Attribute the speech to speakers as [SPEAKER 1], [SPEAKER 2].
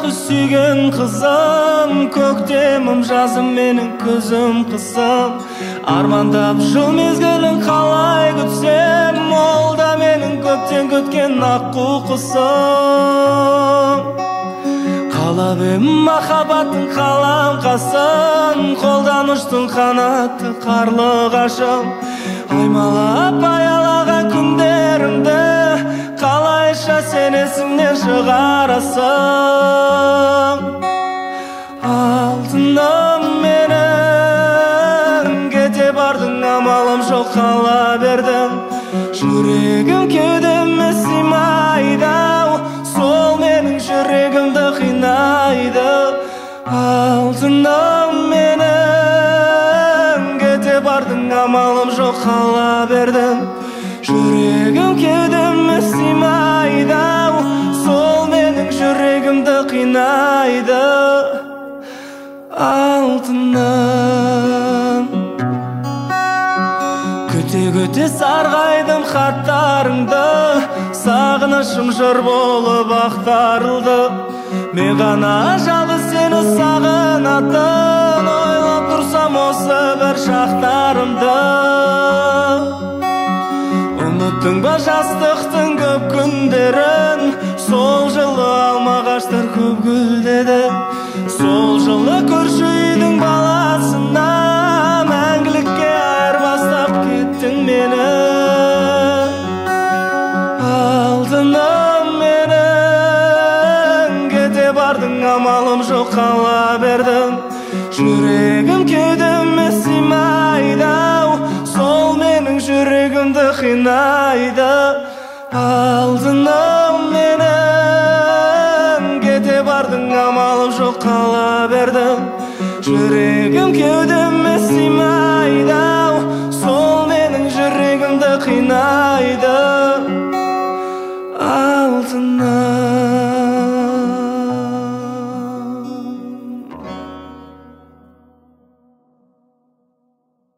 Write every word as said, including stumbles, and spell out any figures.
[SPEAKER 1] алғашқы сүйген қызым, көктемім жазым менің көзім қызым. Армандап жыл мезгілін қалай күтсем, ол да менің көптен көткен аққу құсым. Қалап ем махаббаттың қаламқасын, қолдан ұштың қанатты қарлығашым. Аймалап аялаған күндерімді қалайша сен есіңнен шығарасың. Алтыным менің, кете бардың амалым жоқ қала бердім. Жүрегім кеудеме сыймайды, сол менің жүрегімді қинайды. Алтыным менің, кете бардың амалым жоқ қала бердім. Жүрегім кеудеме сыймайды, сол менің жүрегімді қинайды. Алтыным, күте-күте сарғайдым хаттарыңды, сағынышым жыр болып ақтарылды. Мен ғана жалғыз сені сағынатын, ойлап тұрсам осы бір шақтарымды. Ұмыттың ба жастықтың көп күндерін, сол жылы алмағаштар көп гүлдеді. Сол жылы көрші үйдің баласына мәңгілікке айырбастап кеттің мені. Алтыным менің, кете бардың амалым жоқ қала бердім. Жүрегім кеудеме сыймайды, сол менің жүрегімді қинайды. Алтыным менің, кете бардың амалым жоқ қала бердім. Жүрегім кеудеме сыймайды, сол менің жүрегімді қинайды. Алтыным.